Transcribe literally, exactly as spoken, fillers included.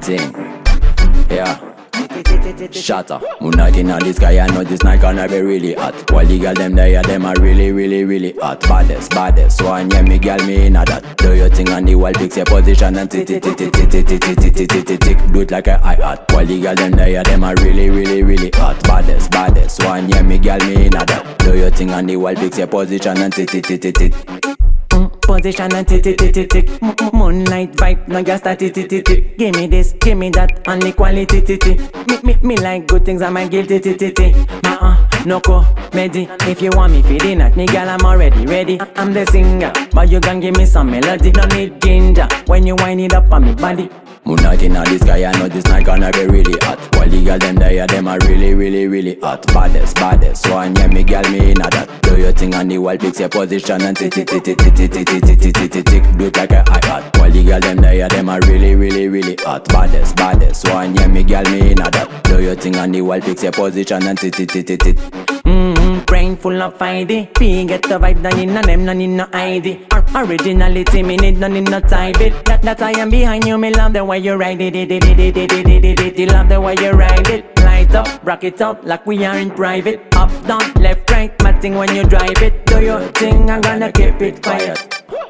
thing. Yeah. Shut up. Moonlight inna the sky, I know this night gonna be really hot. While the girl them there, them are really, really, really hot. Baddest, baddest. So and yeah, me girl me inna that. Do your thing on the wall, fix your position and tick tick tick tick tick tick tick tick tick tick tick tick. Do it like a hi-hat. While the girl them there, them are really, really, really hot. Baddest, baddest. So and yeah, me girl me inna that. Do your thing on the wall, fix your position and tick tick tick tick tick. Position and tick tick tick tick tick. Moonlight vibe, now just start tick tick tick tick. Give me this, give me that, and the quality tick tick. Me me me like good things, I might guilty tick tick tick. Ma uh, no co, medi. If you want me feeding at me, girl, I'm already ready. I'm the singer, but you can give me some melody. No need ginger when you wind it up on me body. Moonlight inna the sky, I know this night gonna be really hot. While the girl them there, them are really, really, really hot. Baddest, baddest. So and yeah, me girl me inna that. Do your thing on the wall, fix your position and tick tick tick tick tick tick tick tick tick tick tick tick. Do it like a hi-hat. While the girl them there, them are really, really, really hot. Baddest, baddest. So and yeah, me girl me inna that. Do your thing on the wall, fix your position and tick tick tick tick tick. Mmm, brain full of I D. Fee get the vibe, none in no them, none in no I D. Originality, me need none in no type it. That that I am behind you, me love the way you ride it, it, it, it, it, it, it, it, it, it. Love the way you ride it. Light up, rock it out like we are in private. Up, down, left, right, matting when you drive it. Do your thing, I'm gonna keep it quiet.